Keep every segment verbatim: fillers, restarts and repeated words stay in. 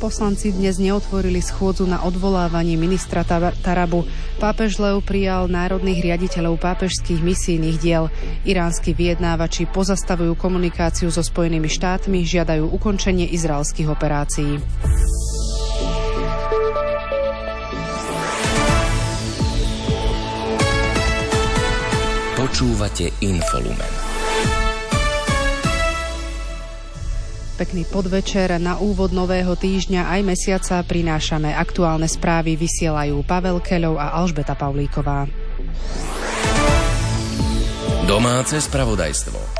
Poslanci dnes neotvorili schôdzu na odvolávanie ministra Tarabu. Pápež Leo prijal národných riaditeľov pápežských misijných diel. Iránsky vyjednávači pozastavujú komunikáciu so Spojenými štátmi, žiadajú ukončenie izraelských operácií. Počúvate Infolumen. Pekný podvečer. Na úvod nového týždňa aj mesiaca prinášame aktuálne správy, vysielajú Pavel Keľov a Alžbeta Pavlíková. Domáce spravodajstvo.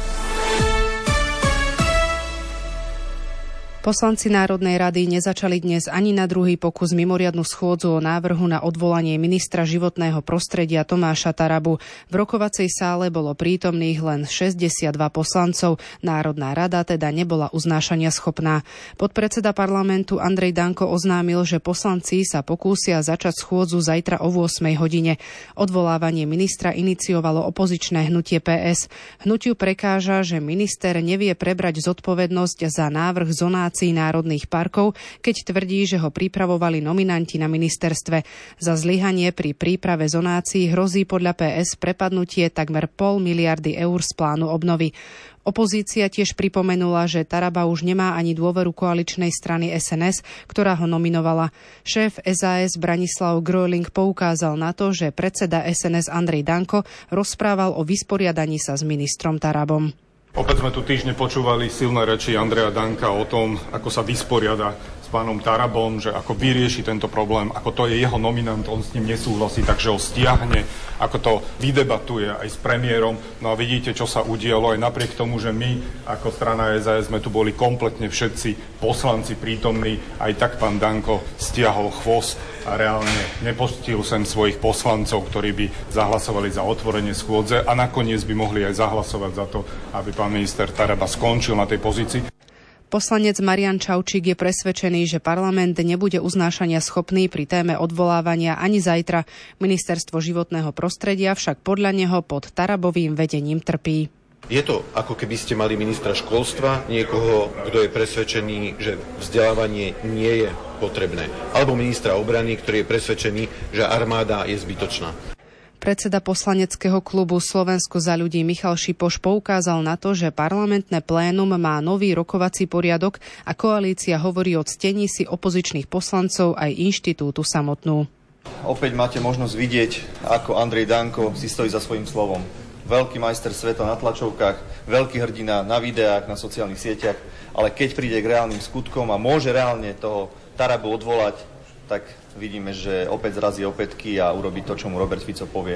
Poslanci Národnej rady nezačali dnes ani na druhý pokus mimoriadnu schôdzu o návrhu na odvolanie ministra životného prostredia Tomáša Tarabu. V rokovacej sále bolo prítomných len šesťdesiatdva poslancov. Národná rada teda nebola uznášania schopná. Podpredseda parlamentu Andrej Danko oznámil, že poslanci sa pokúsia začať schôdzu zajtra o ôsmej hodine. Odvolávanie ministra iniciovalo opozičné hnutie pé es. Hnutiu prekáža, že minister nevie prebrať zodpovednosť za návrh zonácie národných parkov, keď tvrdí, že ho pripravovali nominanti na ministerstve. Za zlyhanie pri príprave zonácií hrozí podľa pé es prepadnutie takmer pol miliardy eur z plánu obnovy. Opozícia tiež pripomenula, že Taraba už nemá ani dôveru koaličnej strany es en es, ktorá ho nominovala. Šéf es a es Branislav Gröling poukázal na to, že predseda es en es Andrej Danko rozprával o vysporiadaní sa s ministrom Tarabom. Opäť sme tu týždne počúvali silné reči Andreja Danka o tom, ako sa vysporiada s pánom Tarabom, že ako vyrieši tento problém, ako to je jeho nominant, on s ním nesúhlasí, takže ho stiahne, ako to vydebatuje aj s premiérom. No a vidíte, čo sa udialo aj napriek tomu, že my ako strana es a es sme tu boli kompletne všetci poslanci prítomní, aj tak pán Danko stiahol chvost a reálne nepustil sem svojich poslancov, ktorí by zahlasovali za otvorenie schôdze a nakoniec by mohli aj zahlasovať za to, aby pán minister Taraba skončil na tej pozícii. Poslanec Marian Čaučík je presvedčený, že parlament nebude uznášania schopný pri téme odvolávania ani zajtra. Ministerstvo životného prostredia však podľa neho pod Tarabovým vedením trpí. Je to, ako keby ste mali ministra školstva, niekoho, kto je presvedčený, že vzdelávanie nie je potrebné. Alebo ministra obrany, ktorý je presvedčený, že armáda je zbytočná. Predseda poslaneckého klubu Slovensko za ľudí Michal Šipoš poukázal na to, že parlamentné plénum má nový rokovací poriadok a koalícia hovorí o ctení si opozičných poslancov aj inštitútu samotnú. Opäť máte možnosť vidieť, ako Andrej Danko si stojí za svojím slovom. Veľký majster sveta na tlačovkách, veľký hrdina na videách, na sociálnych sieťach, ale keď príde k reálnym skutkom a môže reálne toho Tarabu odvolať, tak vidíme, že opäť zrazí opätky a urobí to, čo mu Robert Fico povie.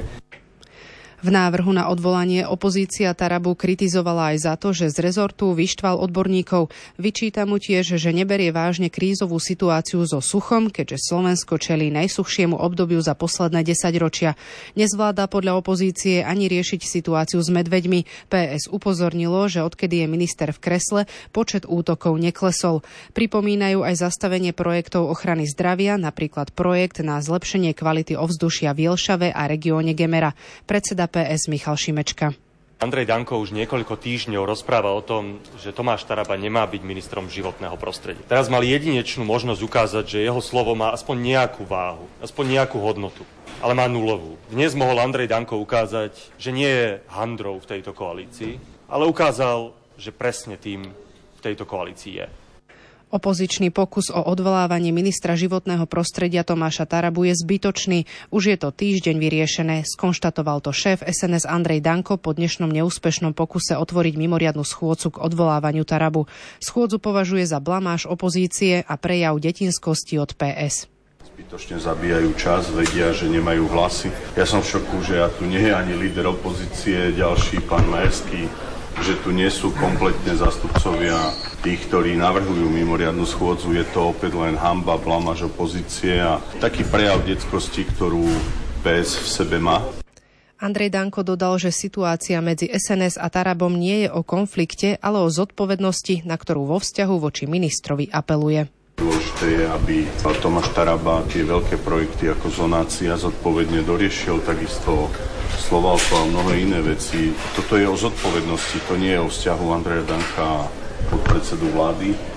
V návrhu na odvolanie opozícia Tarabu kritizovala aj za to, že z rezortu vyštval odborníkov. Vyčíta mu tiež, že neberie vážne krízovú situáciu so suchom, keďže Slovensko čelí najsuchšiemu obdobiu za posledné desaťročia. Nezvláda podľa opozície ani riešiť situáciu s medveďmi. pé es upozornilo, že odkedy je minister v kresle, počet útokov neklesol. Pripomínajú aj zastavenie projektov ochrany zdravia, napríklad projekt na zlepšenie kvality ovzdušia v Jelšave a regióne Gemera. Predseda pé es Michal Šimečka. Andrej Danko už niekoľko týždňov rozpráva o tom, že Tomáš Taraba nemá byť ministrom životného prostredia. Teraz mal jedinečnú možnosť ukázať, že jeho slovo má aspoň nejakú váhu, aspoň nejakú hodnotu, ale má nulovú. Dnes mohol Andrej Danko ukázať, že nie je handrou v tejto koalícii, ale ukázal, že presne tým v tejto koalícii je. Opozičný pokus o odvolávanie ministra životného prostredia Tomáša Tarabu je zbytočný. Už je to týždeň vyriešené, skonštatoval to šéf es en es Andrej Danko po dnešnom neúspešnom pokuse otvoriť mimoriadnu schôdzu k odvolávaniu Tarabu. Schôdzu považuje za blamáž opozície a prejav detinskosti od pé es. Zbytočne zabíjajú čas, vedia, že nemajú hlasy. Ja som v šoku, že ja tu nie je ani líder opozície, ďalší pán Majerský, že tu nie sú kompletne zástupcovia tých, ktorí navrhujú mimoriadnu schôdzu. Je to opäť len hanba, blamáž opozície a taký prejav detskosti, ktorú pé es v sebe má. Andrej Danko dodal, že situácia medzi es en es a Tarabom nie je o konflikte, ale o zodpovednosti, na ktorú vo vzťahu voči ministrovi apeluje. Dôležité je, aby Tomáš Taraba tie veľké projekty ako zonácia zodpovedne doriešil, takisto Slovalko a mnohé iné veci. Toto je o zodpovednosti, to nie je o vzťahu Andreja Danka a podpredsedu vlády.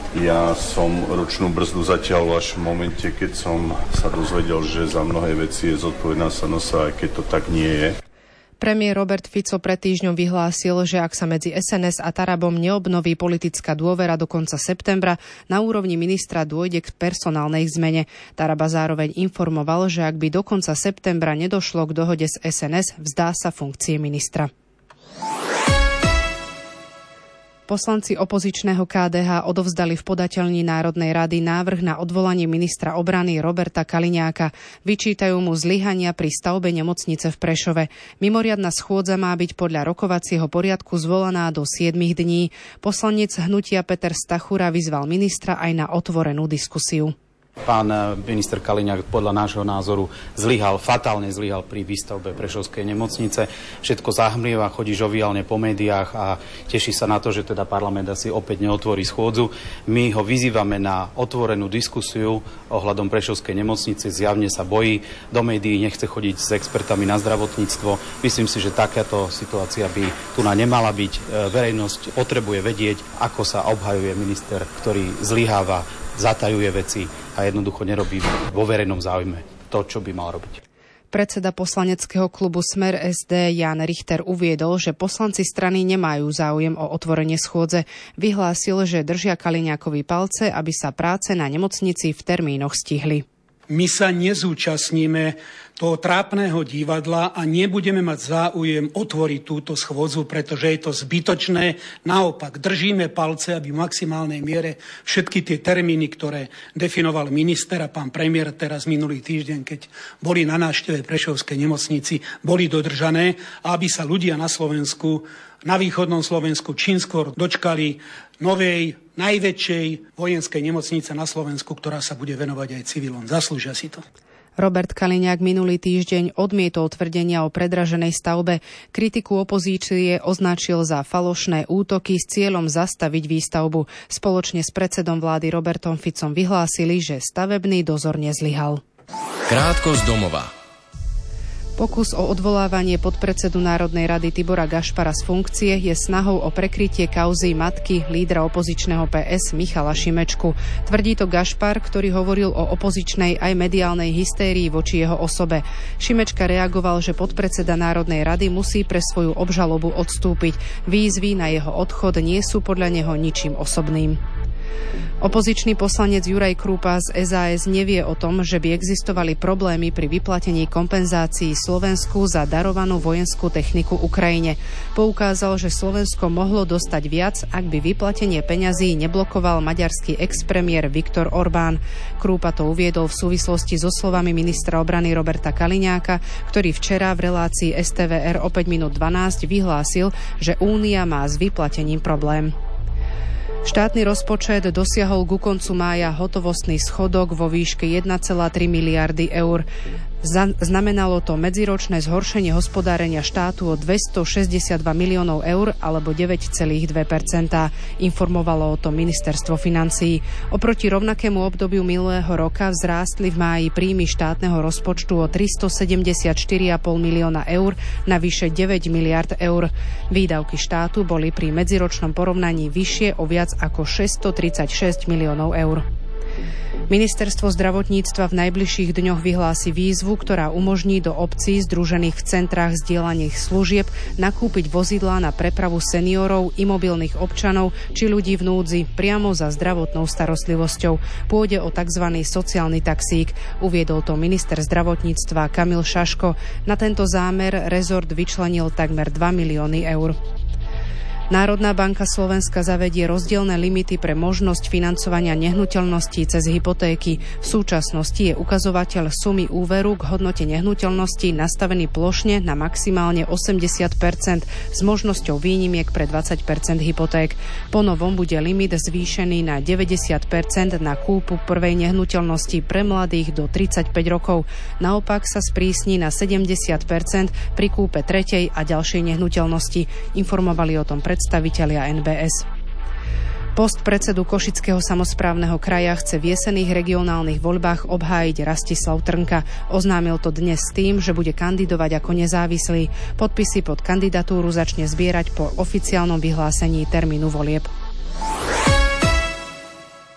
Ja som ručnú brzdu zatiaľ až v momente, keď som sa dozvedel, že za mnohé veci je zodpovedná es en es, aj keď to tak nie je. Premiér Robert Fico pred týždňom vyhlásil, že ak sa medzi es en es a Tarabom neobnoví politická dôvera do konca septembra, na úrovni ministra dôjde k personálnej zmene. Taraba zároveň informoval, že ak by do konca septembra nedošlo k dohode s es en es, vzdá sa funkcie ministra. Poslanci opozičného ká dé há odovzdali v podateľni Národnej rady návrh na odvolanie ministra obrany Roberta Kaliňáka. Vyčítajú mu zlyhania pri stavbe nemocnice v Prešove. Mimoriadna schôdza má byť podľa rokovacieho poriadku zvolaná do siedmich dní. Poslanec hnutia Peter Stachura vyzval ministra aj na otvorenú diskusiu. Pán minister Kaliňák podľa nášho názoru zlyhal, fatálne zlyhal pri výstavbe Prešovskej nemocnice. Všetko zahmlieva, chodí žoviálne po médiách a teší sa na to, že teda parlament asi opäť neotvorí schôdzu. My ho vyzývame na otvorenú diskusiu ohľadom Prešovskej nemocnice. Zjavne sa bojí, do médií nechce chodiť s expertami na zdravotníctvo. Myslím si, že takáto situácia by tu na nemala byť. Verejnosť potrebuje vedieť, ako sa obhajuje minister, ktorý zlyháva, zatajuje veci a jednoducho nerobí vo verejnom záujme to, čo by mal robiť. Predseda poslaneckého klubu Smer es dé Jan Richter uviedol, že poslanci strany nemajú záujem o otvorenie schôdze. Vyhlásil, že držia Kaliňákovi palce, aby sa práce na nemocnici v termínoch stihli. My sa nezúčastníme toho trápneho divadla a nebudeme mať záujem otvoriť túto schôdzu, pretože je to zbytočné. Naopak, držíme palce, aby v maximálnej miere všetky tie termíny, ktoré definoval minister a pán premiér teraz minulý týždeň, keď boli na návšteve Prešovskej nemocnici, boli dodržané, a aby sa ľudia na Slovensku, na východnom Slovensku čím skôr dočkali novej, najväčšej vojenskej nemocnice na Slovensku, ktorá sa bude venovať aj civilom. Zaslúžia si to. Robert Kaliňák minulý týždeň odmietol tvrdenia o predraženej stavbe. Kritiku opozície označil za falošné útoky s cieľom zastaviť výstavbu. Spoločne s predsedom vlády Robertom Ficom vyhlásili, že stavebný dozor nezlyhal. Krátko z domova. Pokus o odvolávanie podpredsedu Národnej rady Tibora Gašpara z funkcie je snahou o prekrytie kauzy matky lídra opozičného pé es Michala Šimečku. Tvrdí to Gašpar, ktorý hovoril o opozičnej aj mediálnej hystérii voči jeho osobe. Šimečka reagoval, že podpredseda Národnej rady musí pre svoju obžalobu odstúpiť. Výzvy na jeho odchod nie sú podľa neho ničím osobným. Opozičný poslanec Juraj Krúpa z es a es nevie o tom, že by existovali problémy pri vyplatení kompenzácií Slovensku za darovanú vojenskú techniku Ukrajine. Poukázal, že Slovensko mohlo dostať viac, ak by vyplatenie peňazí neblokoval maďarský expremiér Viktor Orbán. Krúpa to uviedol v súvislosti so slovami ministra obrany Roberta Kaliňáka, ktorý včera v relácii es té vé er o päť minút dvanásť vyhlásil, že Únia má s vyplatením problém. Štátny rozpočet dosiahol ku koncu mája hotovostný schodok vo výške jeden celá tri miliardy eur. Znamenalo to medziročné zhoršenie hospodárenia štátu o dvestošesťdesiatdva miliónov eur alebo deväť celá dva percentá, informovalo o tom ministerstvo financií. Oproti rovnakému obdobiu minulého roka vzrástli v máji príjmy štátneho rozpočtu o tristosedemdesiatštyri celá päť milióna eur na vyše deväť miliárd eur. Výdavky štátu boli pri medziročnom porovnaní vyššie o viac ako šesťstotridsaťšesť miliónov eur. Ministerstvo zdravotníctva v najbližších dňoch vyhlási výzvu, ktorá umožní do obcí združených v centrách zdieľaných služieb nakúpiť vozidlá na prepravu seniorov, imobilných občanov či ľudí v núdzi priamo za zdravotnou starostlivosťou. Pôjde o tzv. Sociálny taxík. Uviedol to minister zdravotníctva Kamil Šaško. Na tento zámer rezort vyčlenil takmer dva milióny eur. Národná banka Slovenska zavedie rozdielne limity pre možnosť financovania nehnuteľností cez hypotéky. V súčasnosti je ukazovateľ sumy úveru k hodnote nehnuteľností nastavený plošne na maximálne osemdesiat percent s možnosťou výnimiek pre dvadsať percent hypoték. Po novom bude limit zvýšený na deväťdesiat percent na kúpu prvej nehnuteľnosti pre mladých do tridsaťpäť rokov. Naopak sa sprísni na sedemdesiat percent pri kúpe tretej a ďalšej nehnuteľnosti. Informovali o tom pred predstavitelia en bé es. Post predsedu Košického samosprávneho kraja chce v jesenných regionálnych voľbách obhájiť Rastislav Trnka. Oznámil to dnes s tým, že bude kandidovať ako nezávislý. Podpisy pod kandidatúru začne zbierať po oficiálnom vyhlásení termínu volieb.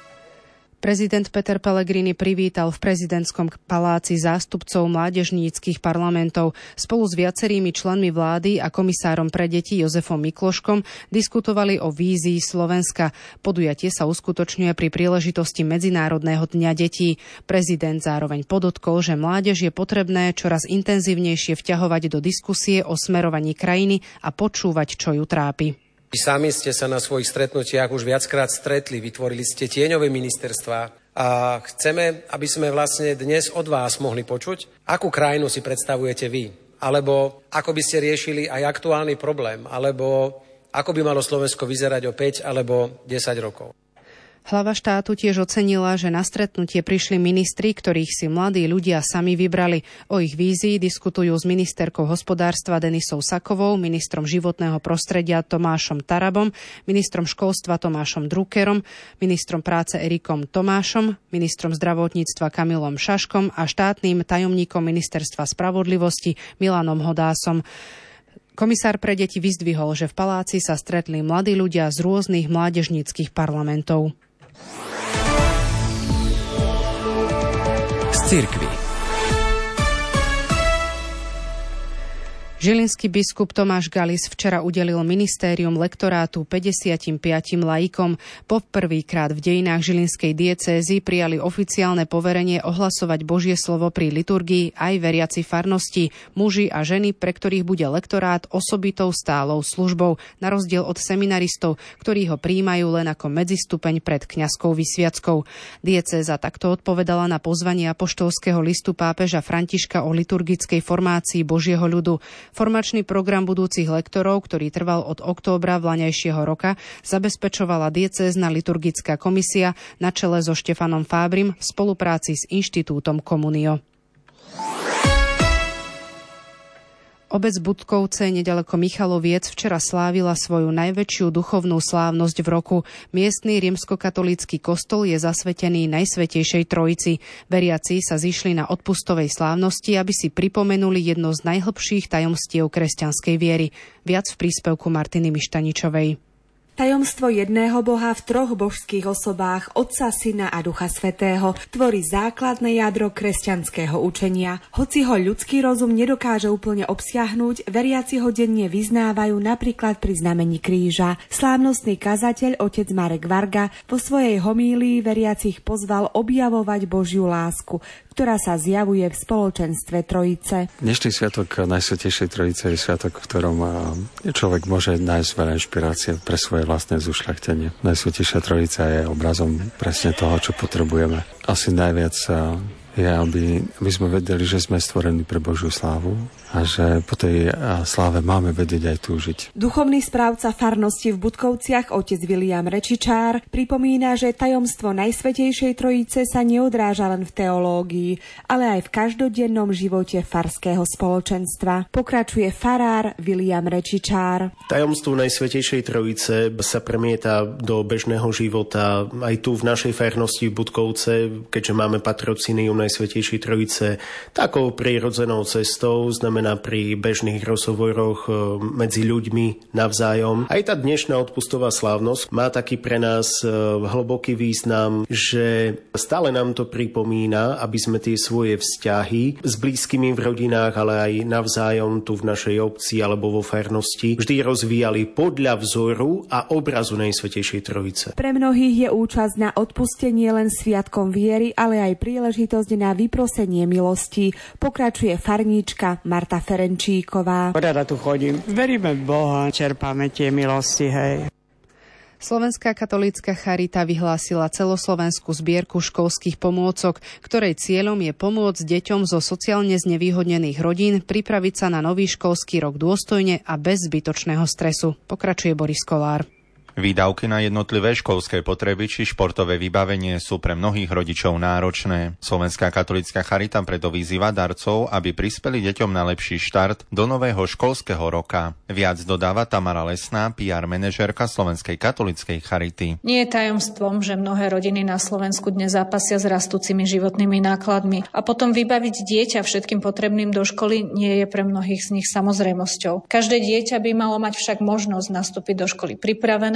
Prezident Peter Pellegrini privítal v prezidentskom paláci zástupcov mládežníckych parlamentov. Spolu s viacerými členmi vlády a komisárom pre deti Jozefom Mikloškom diskutovali o vízii Slovenska. Podujatie sa uskutočňuje pri príležitosti Medzinárodného dňa detí. Prezident zároveň podotkol, že mládež je potrebné čoraz intenzívnejšie vťahovať do diskusie o smerovaní krajiny a počúvať, čo ju trápi. Sami ste sa na svojich stretnutiach už viackrát stretli, vytvorili ste tieňové ministerstvá a chceme, aby sme vlastne dnes od vás mohli počuť, akú krajinu si predstavujete vy, alebo ako by ste riešili aj aktuálny problém, alebo ako by malo Slovensko vyzerať o päť alebo desať rokov. Hlava štátu tiež ocenila, že na stretnutie prišli ministri, ktorých si mladí ľudia sami vybrali. O ich vízii diskutujú s ministerkou hospodárstva Denisou Sakovou, ministrom životného prostredia Tomášom Tarabom, ministrom školstva Tomášom Druckerom, ministrom práce Erikom Tomášom, ministrom zdravotníctva Kamilom Šaškom a štátnym tajomníkom ministerstva spravodlivosti Milanom Hodásom. Komisár pre deti vyzdvihol, že v paláci sa stretli mladí ľudia z rôznych mládežníckych parlamentov. Z cirkvi. Žilinský biskup Tomáš Galis včera udelil ministérium lektorátu päťdesiatpäť laikom. Po prvýkrát v dejinách žilinskej diecézy prijali oficiálne poverenie ohlasovať Božie slovo pri liturgii aj veriaci farnosti, muži a ženy, pre ktorých bude lektorát osobitou stálou službou, na rozdiel od seminaristov, ktorí ho prijímajú len ako medzistupeň pred kňazskou vysviackou. Diecéza takto odpovedala na pozvanie apoštolského listu pápeža Františka o liturgickej formácii Božieho ľudu. Formačný program budúcich lektorov, ktorý trval od októbra vlaňajšieho roka, zabezpečovala diecézna liturgická komisia na čele so Štefanom Fábrim v spolupráci s Inštitútom Komunio. Obec Budkovce nedaleko Michaloviec včera slávila svoju najväčšiu duchovnú slávnosť v roku. Miestny rimskokatolícky kostol je zasvetený Najsvätejšej Trojici. Veriaci sa zišli na odpustovej slávnosti, aby si pripomenuli jedno z najhlbších tajomstiev kresťanskej viery. Viac v príspevku Martiny Mištaničovej. Tajomstvo jedného Boha v troch božských osobách, Otca, Syna a Ducha Svätého, tvorí základné jadro kresťanského učenia. Hoci ho ľudský rozum nedokáže úplne obsiahnuť, veriaci ho denne vyznávajú napríklad pri znamení kríža. Slávnostný kazateľ otec Marek Varga vo svojej homílii veriacich pozval objavovať Božiu lásku, ktorá sa zjavuje v spoločenstve Trojice. Dnešný sviatok Najsvätejšej Trojice je sviatok, v ktorom človek môže nájsť veľa inšpirácie pre svoje vlastné zušľachtenie. Najsvätejšia Trojica je obrazom presne toho, čo potrebujeme. Asi najviac je, aby, aby sme vedeli, že sme stvorení pre Božiu slávu a že po tej sláve máme vedieť aj túžiť. Duchovný správca farnosti v Budkovciach, otec William Rečičár, pripomína, že tajomstvo Najsvätejšej Trojice sa neodráža len v teológii, ale aj v každodennom živote farského spoločenstva. Pokračuje farár William Rečičár. Tajomstvo Najsvätejšej Trojice sa premieta do bežného života aj tu v našej farnosti v Budkovce, keďže máme patrocínium Najsvätejšej Trojice takou prirodzenou cestou, znamená pri bežných rozhovoroch medzi ľuďmi navzájom. Aj tá dnešná odpustová slávnosť má taký pre nás hlboký význam, že stále nám to pripomína, aby sme tie svoje vzťahy s blízkymi v rodinách, ale aj navzájom tu v našej obci alebo vo farnosti vždy rozvíjali podľa vzoru a obrazu Najsvätejšej Trojice. Pre mnohých je účasť na odpustenie len sviatkom viery, ale aj príležitosť na vyprosenie milosti. Pokračuje farníčka Marta Ferenčíková. Rada tu chodím. Veríme v Boha, čerpáme tie milosti, hej. Slovenská katolícka charita vyhlásila celoslovenskú zbierku školských pomôcok, ktorej cieľom je pomôcť deťom zo sociálne znevýhodnených rodín pripraviť sa na nový školský rok dôstojne a bez zbytočného stresu. Pokračuje Boris Kolár. Výdavky na jednotlivé školské potreby či športové vybavenie sú pre mnohých rodičov náročné. Slovenská katolícka charita preto vyzýva darcov, aby prispeli deťom na lepší štart do nového školského roka. Viac dodáva Tamara Lesná, pé er manažérka Slovenskej katolíckej charity. Nie je tajomstvom, že mnohé rodiny na Slovensku dnes zápasia s rastúcimi životnými nákladmi a potom vybaviť dieťa všetkým potrebným do školy nie je pre mnohých z nich samozrejmosťou. Každé dieťa by malo mať však možnosť nastúpiť do školy pripravené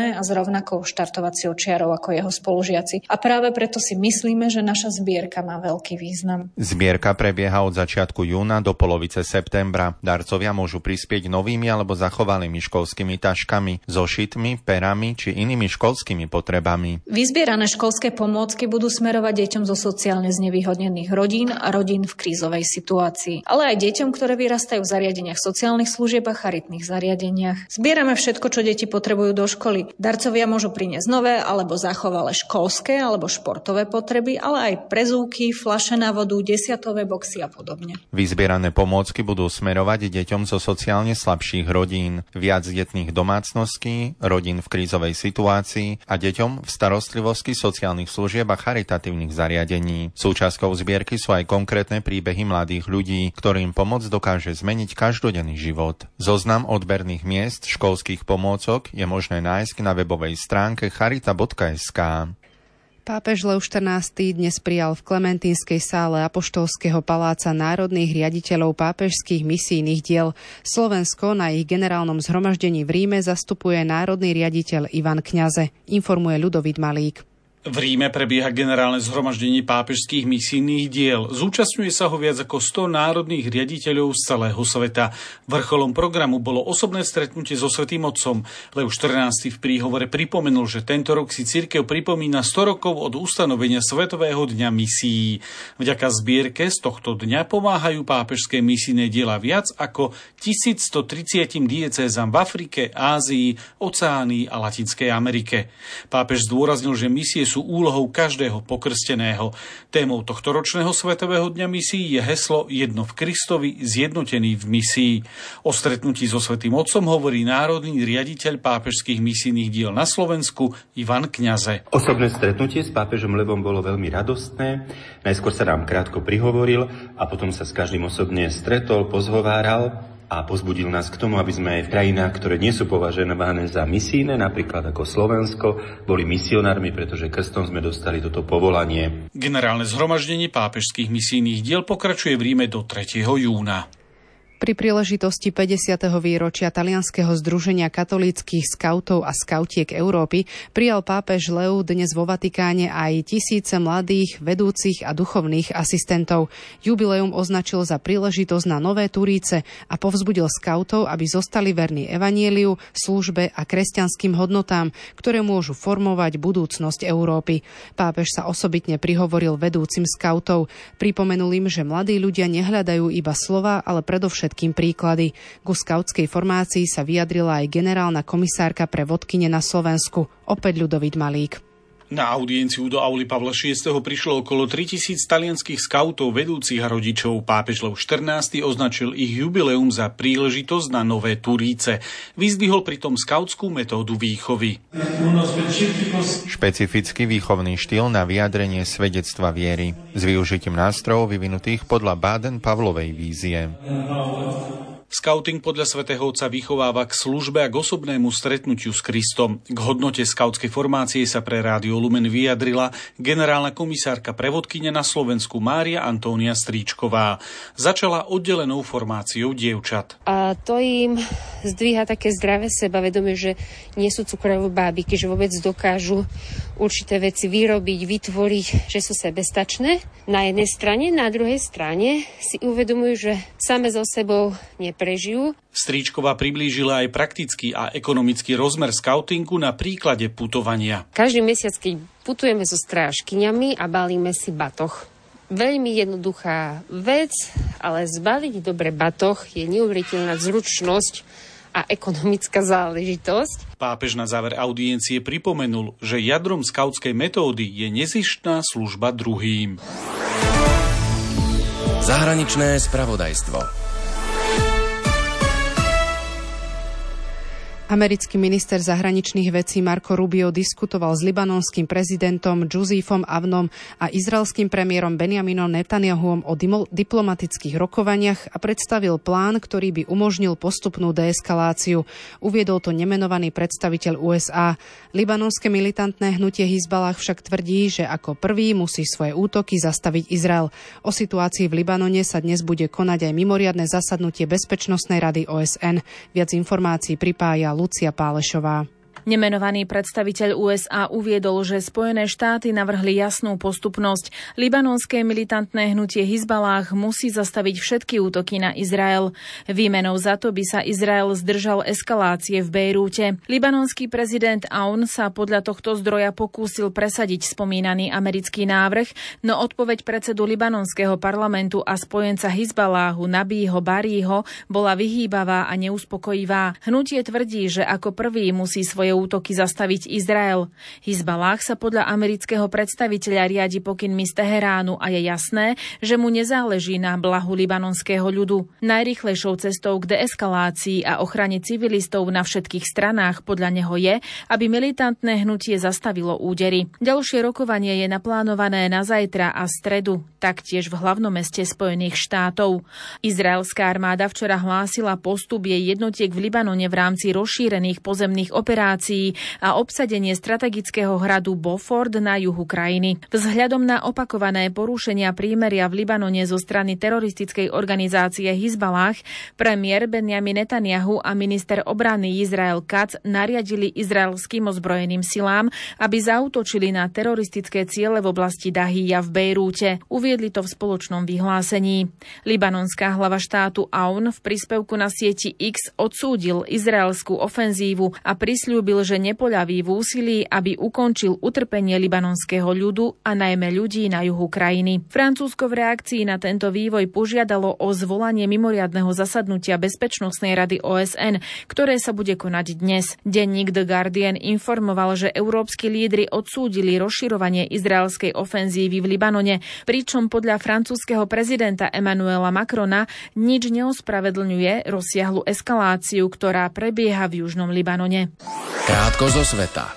známe a s rovnakou štartovaciou čiarou ako jeho spolužiaci. A práve preto si myslíme, že naša zbierka má veľký význam. Zbierka prebieha od začiatku júna do polovice septembra. Darcovia môžu prispieť novými alebo zachovalými školskými taškami, zošitmi, perami či inými školskými potrebami. Vyzbierané školské pomôcky budú smerovať deťom zo sociálne znevýhodnených rodín a rodín v krízovej situácii, ale aj deťom, ktoré vyrastajú v zariadeniach sociálnych služieb a charitných zariadeniach. Zbierame všetko, čo deti potrebujú do školy. Darcovia môžu priniesť nové alebo zachovalé školské alebo športové potreby, ale aj prezúky, fľaše na vodu, desiatové boxy a podobne. Vyzbierané pomôcky budú smerovať deťom zo sociálne slabších rodín, viacdetných domácností, rodín v krízovej situácii a deťom v starostlivosti sociálnych služieb a charitatívnych zariadení. Súčasťou zbierky sú aj konkrétne príbehy mladých ľudí, ktorým pomoc dokáže zmeniť každodenný život. Zoznam odberných miest školských pomôcok je možné nájsť na webovej stránke charita bodka es ká. Pápež Lev štrnásty dnes prijal v Klementínskej sále Apoštolského paláca národných riaditeľov pápežských misijných diel. Slovensko na ich generálnom zhromaždení v Ríme zastupuje národný riaditeľ Ivan Kňaze, informuje Ľudovít Malík. V Ríme prebieha generálne zhromaždenie pápežských misijných diel. Zúčastňuje sa ho viac ako sto národných riaditeľov z celého sveta. Vrcholom programu bolo osobné stretnutie so Svätým Otcom. Lev štrnásty v príhovore pripomenul, že tento rok si cirkev pripomína sto rokov od ustanovenia Svetového dňa misií. Vďaka zbierke z tohto dňa pomáhajú pápežské misijné diela viac ako tisícstotridsať diecézam v Afrike, Ázii, Oceánii a Latinskej Amerike. Pápež zdôraznil, že misie sú úlohou každého pokrsteného. Témou tohto ročného Svetového dňa misií je heslo Jedno v Kristovi, zjednotený v misii. O stretnutí so Svätým Otcom hovorí národný riaditeľ pápežských misijných diel na Slovensku Ivan Kňaze. Osobné stretnutie s pápežom Levom bolo veľmi radostné. Najskôr sa nám krátko prihovoril a potom sa s každým osobne stretol, pozhováral a pozbudil nás k tomu, aby sme aj v krajinách, ktoré nie sú považované za misijné, napríklad ako Slovensko, boli misionármi, pretože krstom sme dostali toto povolanie. Generálne zhromaždenie pápežských misijných diel pokračuje v Ríme do tretieho júna. Pri príležitosti päťdesiateho výročia Talianskeho združenia katolíckych skautov a skautiek Európy prijal pápež Lev dnes vo Vatikáne aj tisíce mladých, vedúcich a duchovných asistentov. Jubileum označil za príležitosť na nové turíce a povzbudil skautov, aby zostali verní evanjeliu, službe a kresťanským hodnotám, ktoré môžu formovať budúcnosť Európy. Pápež sa osobitne prihovoril vedúcim skautov. Pripomenul im, že mladí ľudia nehľadajú iba slova, ale predovšetkým všetkým príklady. Ku skautskej formácii sa vyjadrila aj generálna komisárka pre vodkyne na Slovensku, opäť Ľudovít Malík. Na audienciu do auly Pavla šiesteho prišlo okolo tritisíc talianskych skautov, vedúcich a rodičov. Pápež Lev štrnásty označil ich jubileum za príležitosť na nové turíce. Vyzdvihol pritom skautskú metódu výchovy. Špecifický výchovný štýl na vyjadrenie svedectva viery s využitím nástrojov vyvinutých podľa Baden-Pavlovej vízie. Skauting podľa svätého Otca vychováva k službe a k osobnému stretnutiu s Kristom. K hodnote skautskej formácie sa pre Rádio Lumen vyjadrila generálna komisárka pre vodkyne na Slovensku Mária Antónia Stríčková. Začala oddelenou formáciou dievčat. A to im zdvíha také zdravé sebavedomie, že nie sú cukrové bábiky, že vôbec dokážu určité veci vyrobiť, vytvoriť, že sú sebestačné. Na jednej strane, na druhej strane si uvedomujú, že same so sebou neprežijú. Stríčková priblížila aj praktický a ekonomický rozmer skautingu na príklade putovania. Každý mesiac, keď putujeme so strážkyňami a balíme si batoh. Veľmi jednoduchá vec, ale zbaliť dobre batoh je neuveriteľná zručnosť a ekonomická záležitosť. Pápež na záver audiencie pripomenul, že jadrom skautskej metódy je nezištná služba druhým. Zahraničné spravodajstvo. Americký minister zahraničných vecí Marco Rubio diskutoval s libanonským prezidentom Josifom Avnom a izraelským premiérom Benjaminom Netanyahuom o diplomatických rokovaniach a predstavil plán, ktorý by umožnil postupnú deeskaláciu. Uviedol to nemenovaný predstaviteľ ú es á. Libanonské militantné hnutie Hizballah však tvrdí, že ako prvý musí svoje útoky zastaviť Izrael. O situácii v Libanone sa dnes bude konať aj mimoriadne zasadnutie Bezpečnostnej rady ó es en. Viac informácií pripája Lucia Pálešová. Nemenovaný predstaviteľ ú es á uviedol, že Spojené štáty navrhli jasnú postupnosť. Libanonské militantné hnutie Hizballáh musí zastaviť všetky útoky na Izrael. Výmenou za to by sa Izrael zdržal eskalácie v Bejrúte. Libanonský prezident Aoun sa podľa tohto zdroja pokúsil presadiť spomínaný americký návrh, no odpoveď predsedu libanonského parlamentu a spojenca Hizballáhu Nabího Barího bola vyhýbavá a neuspokojivá. Hnutie tvrdí, že ako prvý musí svoje útoky zastaviť Izrael. Hizballáh sa podľa amerického predstaviteľa riadi pokynmi z Teheránu a je jasné, že mu nezáleží na blahu libanonského ľudu. Najrýchlejšou cestou k deeskalácii a ochrane civilistov na všetkých stranách podľa neho je, aby militantné hnutie zastavilo údery. Ďalšie rokovanie je naplánované na zajtra a stredu, taktiež v hlavnom meste Spojených štátov. Izraelská armáda včera hlásila postup jej jednotiek v Libanone v rámci rozšírených pozemných operácií a obsadenie strategického hradu Beaufort na juhu krajiny. Vzhľadom na opakované porušenia prímeria v Libanone zo strany teroristickej organizácie Hizballáh, premiér Benjamin Netanjahu a minister obrany Izrael Katz nariadili izraelským ozbrojeným silám, aby zaútočili na teroristické ciele v oblasti Dahíja v Bejrúte. Uviedli to v spoločnom vyhlásení. Libanonská hlava štátu Aoun v príspevku na sieti X odsúdil izraelskú ofenzívu a prisľúbil, že nepoľaví v úsilí, aby ukončil utrpenie libanonského ľudu a najmä ľudí na juhu krajiny. Francúzsko v reakcii na tento vývoj požiadalo o zvolanie mimoriadneho zasadnutia Bezpečnostnej rady ó es en, ktoré sa bude konať dnes. Denník The Guardian informoval, že európski lídri odsúdili rozširovanie izraelskej ofenzívy v Libanone, pričom podľa francúzskeho prezidenta Emmanuela Macrona nič neospravedlňuje rozsiahlu eskaláciu, ktorá prebieha v južnom Libanone. Krátko zo sveta.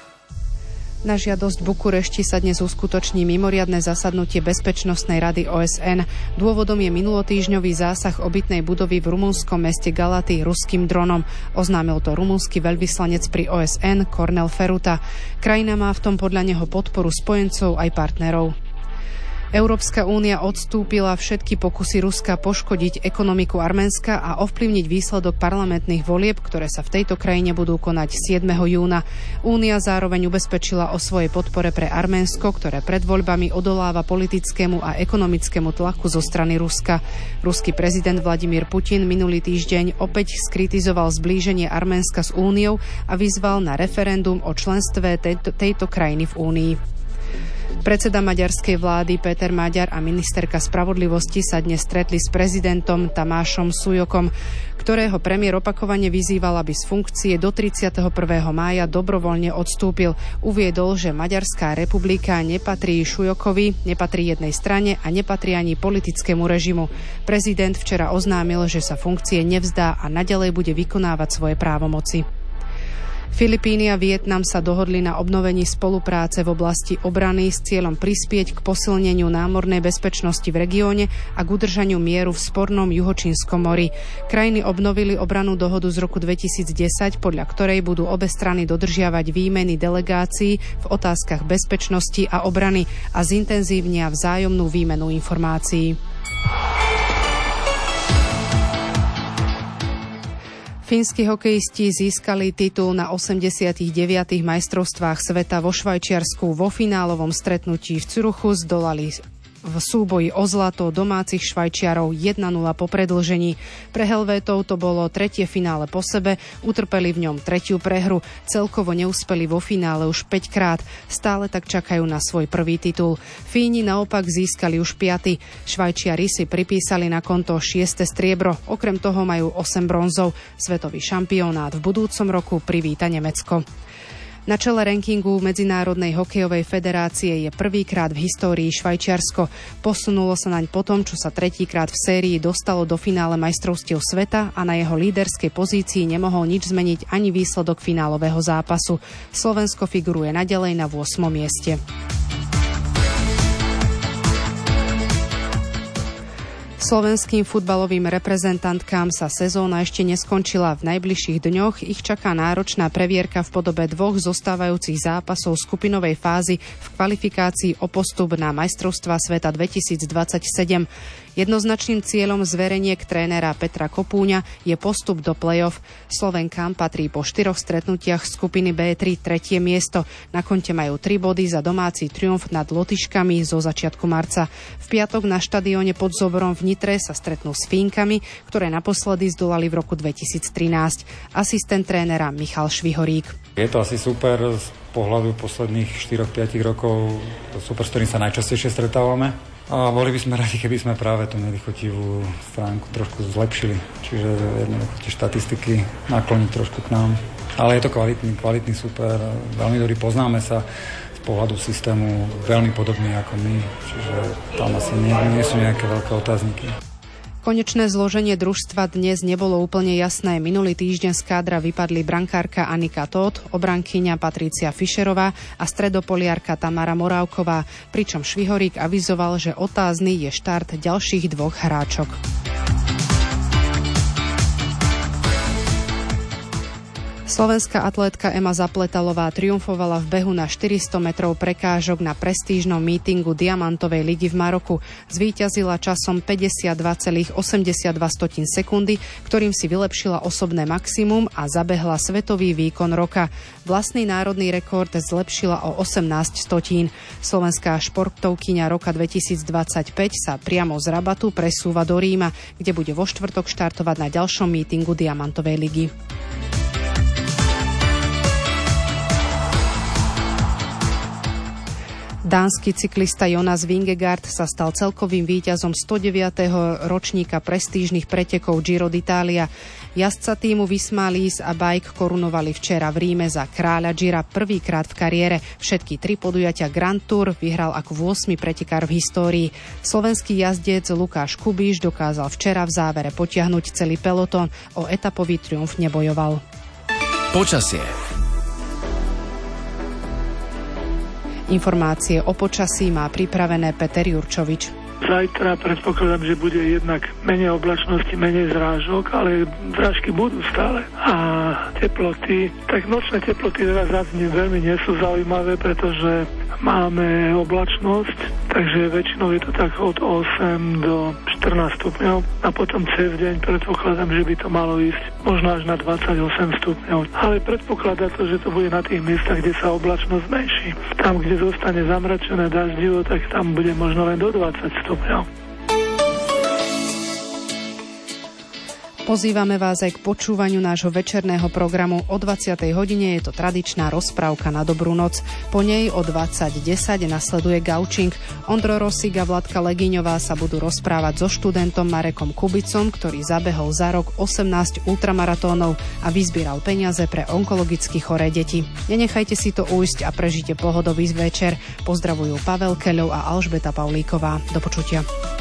Na žiadosť Bukurešti sa dnes uskutoční mimoriadne zasadnutie Bezpečnostnej rady ó es en. Dôvodom je minulotýždňový zásah obytnej budovy v rumunskom meste Galaty ruským dronom. Oznámil to rumunský veľvyslanec pri ó es en Kornel Feruta. Krajina má v tom podľa neho podporu spojencov aj partnerov. Európska únia odstúpila všetky pokusy Ruska poškodiť ekonomiku Arménska a ovplyvniť výsledok parlamentných volieb, ktoré sa v tejto krajine budú konať siedmeho júna. Únia zároveň ubezpečila o svojej podpore pre Arménsko, ktoré pred voľbami odoláva politickému a ekonomickému tlaku zo strany Ruska. Ruský prezident Vladimír Putin minulý týždeň opäť skritizoval zblíženie Arménska s úniou a vyzval na referendum o členstve tejto, tejto krajiny v únii. Predseda maďarskej vlády Péter Maďar a ministerka spravodlivosti sa dnes stretli s prezidentom Tamášom Sujokom, ktorého premiér opakovane vyzýval, aby z funkcie do tridsiateho prvého mája dobrovoľne odstúpil. Uviedol, že Maďarská republika nepatrí Šujokovi, nepatrí jednej strane a nepatrí ani politickému režimu. Prezident včera oznámil, že sa funkcie nevzdá a naďalej bude vykonávať svoje právomoci. Filipíny a Vietnam sa dohodli na obnovení spolupráce v oblasti obrany s cieľom prispieť k posilneniu námornej bezpečnosti v regióne a k udržaniu mieru v spornom juhočínskom mori. Krajiny obnovili obrannú dohodu z roku dvetisícdesať, podľa ktorej budú obe strany dodržiavať výmeny delegácií v otázkach bezpečnosti a obrany a zintenzívnia vzájomnú výmenu informácií. Fínsky hokejisti získali titul na osemdesiatich deviatich majstrovstvách sveta vo Švajčiarsku. Vo finálovom stretnutí v Curuchu zdolali v súboji o zlato domácich Švajčiarov jeden nula po predĺžení. Pre Helvétov to bolo tretie finále po sebe, utrpeli v ňom tretiu prehru, celkovo neúspeli vo finále už päťkrát, stále tak čakajú na svoj prvý titul. Fíni naopak získali už piaty. Švajčiari si pripísali na konto šieste striebro, okrem toho majú osem bronzov. Svetový šampionát v budúcom roku privíta Nemecko. Na čele rankingu Medzinárodnej hokejovej federácie je prvýkrát v histórii Švajčiarsko. Posunulo sa naň potom, čo sa tretíkrát v sérii dostalo do finále majstrovstiev sveta a na jeho líderskej pozícii nemohol nič zmeniť ani výsledok finálového zápasu. Slovensko figuruje naďalej na ôsmom mieste. Slovenským futbalovým reprezentantkám sa sezóna ešte neskončila. V najbližších dňoch ich čaká náročná previerka v podobe dvoch zostávajúcich zápasov skupinovej fázy v kvalifikácii o postup na majstrovstvá sveta dvetisícdvadsaťsedem. Jednoznačným cieľom zvereniek trénera Petra Kopúňa je postup do play-off. Slovenkám patrí po štyroch stretnutiach skupiny bé tri tretie miesto. Na konte majú tri body za domáci triumf nad Lotyškami zo začiatku marca. V piatok na štadióne pod Zoborom v Nitre sa stretnú s Fínkami, ktoré naposledy zdolali v roku dvetisíctrinásť. Asistent trénera Michal Švihorík. Je to asi super z pohľadu posledných štyri päť rokov, super, s ktorým sa najčastejšie stretávame. A boli by sme radi, keby sme práve tú nelichotivú stránku trošku zlepšili. Čiže jednoducho tie štatistiky nakloniť trošku k nám. Ale je to kvalitný, kvalitný super, veľmi dobrý, poznáme sa z pohľadu systému veľmi podobný ako my. Čiže tam asi nie, nie sú nejaké veľké otázniky. Konečné zloženie družstva dnes nebolo úplne jasné. Minulý týždeň z kádra vypadli brankárka Anika Tóth, obrankyňa Patricia Fischerová a stredopoliarka Tamara Morávková, pričom Švihorík avizoval, že otázny je štart ďalších dvoch hráčok. Slovenská atlétka Ema Zapletalová triumfovala v behu na štyristo metrov prekážok na prestížnom mítingu Diamantovej ligy v Maroku. Zvíťazila časom päťdesiatdva celá osemdesiatdva sekundy, ktorým si vylepšila osobné maximum a zabehla svetový výkon roka. Vlastný národný rekord zlepšila o osemnásť stotín. Slovenská športovkyňa roka dvetisícdvadsaťpäť sa priamo z Rabatu presúva do Ríma, kde bude vo štvrtok štartovať na ďalšom mítingu Diamantovej ligy. Dánsky cyklista Jonas Vingegaard sa stal celkovým víťazom stodeviateho ročníka prestížnych pretekov Giro d'Italia. Jazdca týmu Visma-Lease a Bike korunovali včera v Ríme za kráľa Gira prvýkrát v kariére. Všetky tri podujatia Grand Tour vyhral ako ôsmy pretekár v histórii. Slovenský jazdec Lukáš Kubíš dokázal včera v závere potiahnuť celý pelotón. O etapový triumf nebojoval. Počasie. Informácie o počasí má pripravené Peter Jurčovič. Zajtra predpokladám, že bude jednak menej oblačnosti, menej zrážok, ale zrážky budú stále. A teploty, tak nočné teploty teraz veľmi nie sú zaujímavé, pretože máme oblačnosť, takže väčšinou je to tak od osem do štrnásť stupňov a potom cez deň predpokladám, že by to malo ísť možno až na dvadsaťosem stupňov. Ale predpokladá to, že to bude na tých miestach, kde sa oblačnosť zmenší. Tam, kde zostane zamračené daždivo, tak tam bude možno len do dvadsať stupňov. Pozývame vás aj k počúvaniu nášho večerného programu. O dvadsiatej hodine je to tradičná rozprávka na dobrú noc. Po nej o dvadsať desať nasleduje Gaučing. Ondro Rosík a Vladka Legiňová sa budú rozprávať so študentom Marekom Kubicom, ktorý zabehol za rok osemnásť ultramaratónov a vyzbieral peniaze pre onkologicky choré deti. Nenechajte si to ujsť a prežite pohodový večer. Pozdravujú Pavel Keľov a Alžbeta Paulíková. Do počutia.